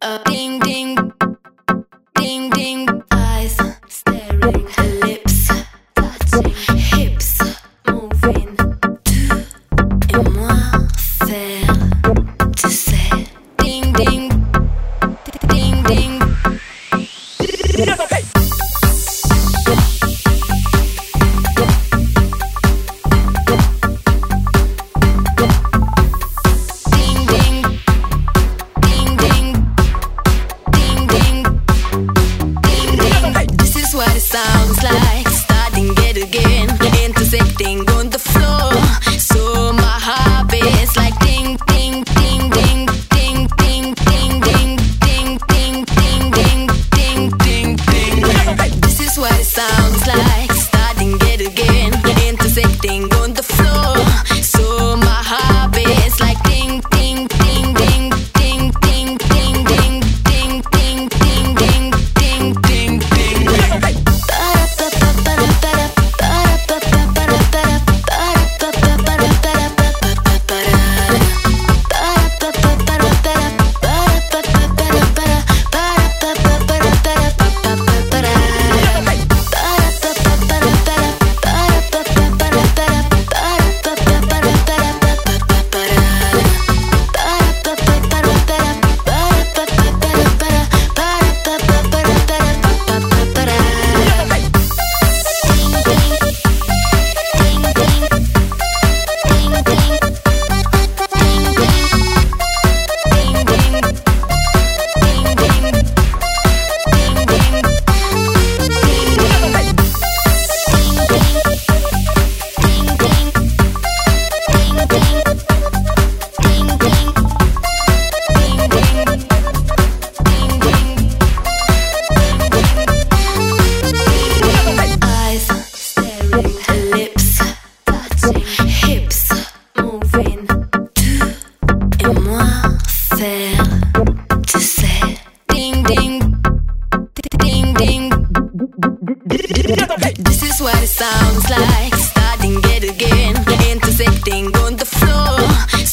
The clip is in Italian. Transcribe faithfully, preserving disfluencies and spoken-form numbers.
uh, ding ding, ding ding, eyes staring, lips touching, hips moving, tu et moi faire, tu sais, ding ding, ding ding. Sounds like starting it again, intersecting on the floor. So my heart beats like ding, ding, ding, ding, ding, ding, ding, ding, ding, ding, ding, ding, ding, ding, ding. This is what it sounds like, starting it again, intersecting on the floor. So my heart beats like ding, ding, ding, ding, ding, ding, ding, ding, ding, ding, ding, ding, ding, ding, ding. This is what it sounds like, starting it again, intersecting on the floor.